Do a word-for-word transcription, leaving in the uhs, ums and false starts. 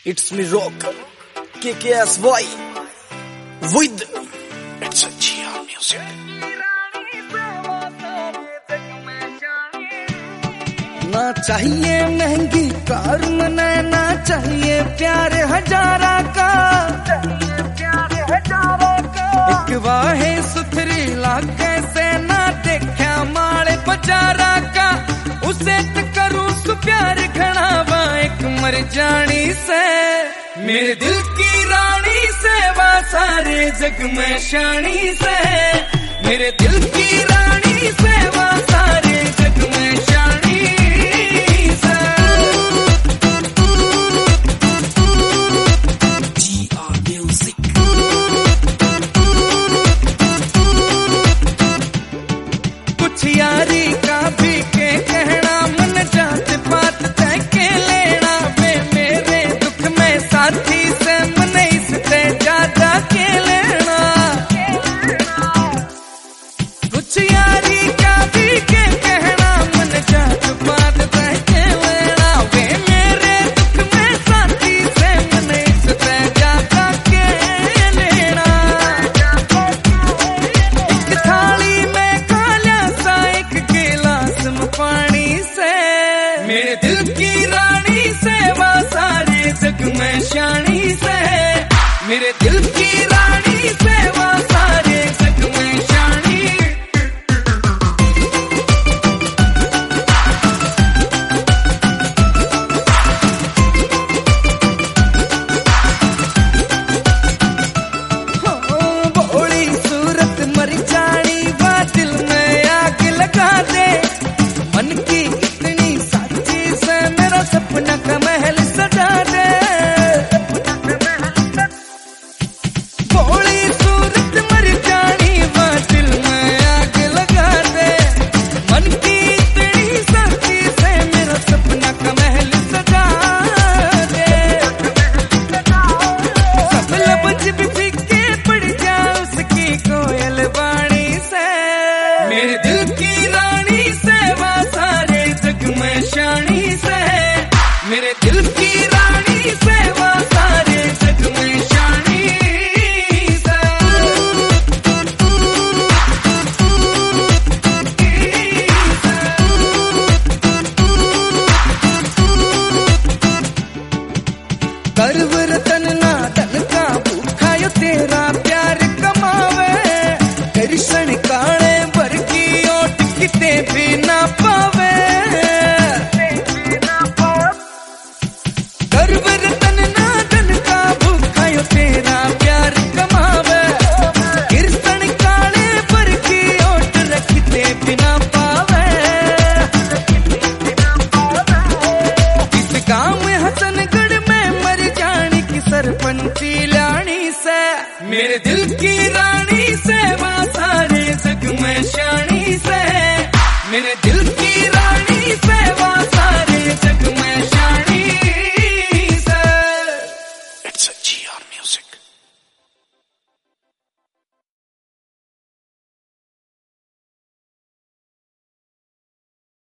It's me rock, K K S Y, with it's a G R music. ना चाहिए महंगी car मना, ना चाहिए प्यार हजारा का, एक वाहे सुथरी लागे से ना देखा माले बजारा का, उसे तो करूं सु प्यार घणावा एक मर जानी से, मेरे दिल की रानी से वा सारे जग में शानी से, मेरे दिल की रानी से वा सारे जग में शानी से। G R music. कुछ यारी का भी के कहना मन जात बात तय के लेना, वे मेरे दुख में साथी से मन इससे ज्यादा के लेना, कुछ यारी का भी के कहना मन जात बात तय के लेना, वे मेरे दुख में साथी से मन इससे ज्यादा के लेना। एक थाली में खा लिया सा एक गिलास में पानी से, मेरे दिल की रानी से वा सारे जग में शानी से, मेरे दिल की रानी से वा सारे जग में शानी। हाँ, भोली सूरत मर जानी वा दिल में आग लगा दे, मन की इतनी साची से मेरा सपना का महल सजा दे, भोली सूरत मर जानी वा दिल में आग लगा दे, मन की इतनी साची से मेरा सपना का महल सजा दे, सब लफ्ज भी फीके पड़ जाए उसकी कोयल वाणी से, मेरे दिल की रानी से वा सारे जग में शानी से, मेरे दिल की रानी से वा सारे जग में शानी से। गर्व रतन ना धन का भूखा यो तेरा प्यार कमावे, दर्शन काले वर्गी ओट किते भी ना पावे, गर्व रतन ना धन का भूखा यो तेरा प्यार कमावे, गिरसन काले वर्गी ओट रखते बिना पावे, इस गांव हसनगढ़ में मर जानी की सरपंची लानी से, मेरे दिल की रानी से वा